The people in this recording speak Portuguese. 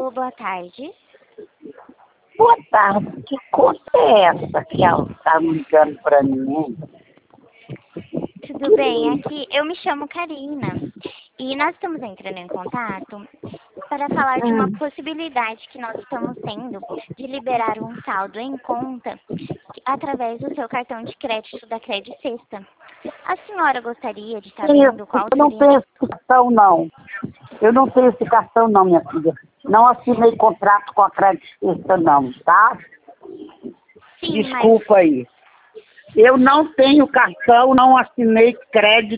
Alô, boa tarde. Boa tarde. Que conta é essa que ela está ligando para mim, hein? Tudo bem? Aqui eu me chamo Karina e nós estamos entrando em contato para falar de uma possibilidade que nós estamos tendo de liberar um saldo em conta através do seu cartão de crédito da Cred Sexta. A senhora gostaria de estar vendo qual Eu não seria... tenho esse cartão, não. Eu não tenho esse cartão, não, minha filha. Não assinei contrato com a Cred Sexta, não, tá? Sim, Desculpa aí. Eu não tenho cartão, não assinei crédito